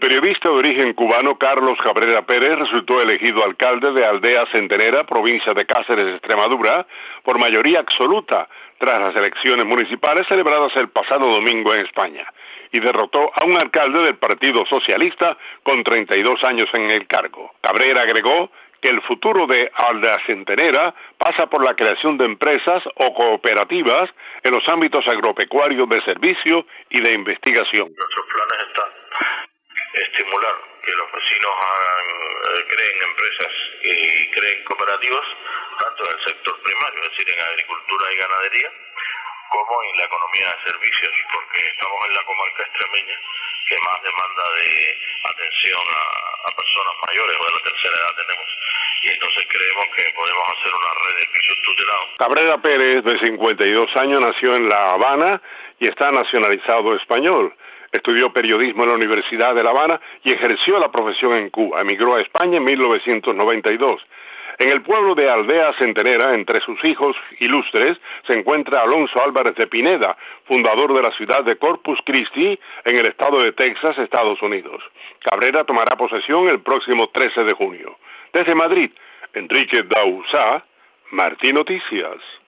periodista de origen cubano Carlos Cabrera Pérez resultó elegido alcalde de Aldea Centenera, provincia de Cáceres, Extremadura, por mayoría absoluta tras las elecciones municipales celebradas el pasado domingo en España, y derrotó a un alcalde del Partido Socialista con 32 años en el cargo. Cabrera agregó que el futuro de Aldea Centenera pasa por la creación de empresas o cooperativas en los ámbitos agropecuarios, de servicio y de investigación. Nuestros planes están estimular que los vecinos creen empresas y creen cooperativas, tanto en el sector primario, es decir, en agricultura y ganadería, como en la economía de servicios, porque estamos en la comarca extremeña que más demanda de atención a personas mayores o de la tercera edad tenemos, y entonces creemos que podemos hacer una red de pisos tutelados. Cabrera Pérez, de 52 años, nació en La Habana y está nacionalizado español. Estudió periodismo en la Universidad de La Habana y ejerció la profesión en Cuba. Emigró a España en 1992. En el pueblo de Aldea Centenera, entre sus hijos ilustres, se encuentra Alonso Álvarez de Pineda, fundador de la ciudad de Corpus Christi, en el estado de Texas, Estados Unidos. Cabrera tomará posesión el próximo 13 de junio. Desde Madrid, Enrique Dauzá, Martín Noticias.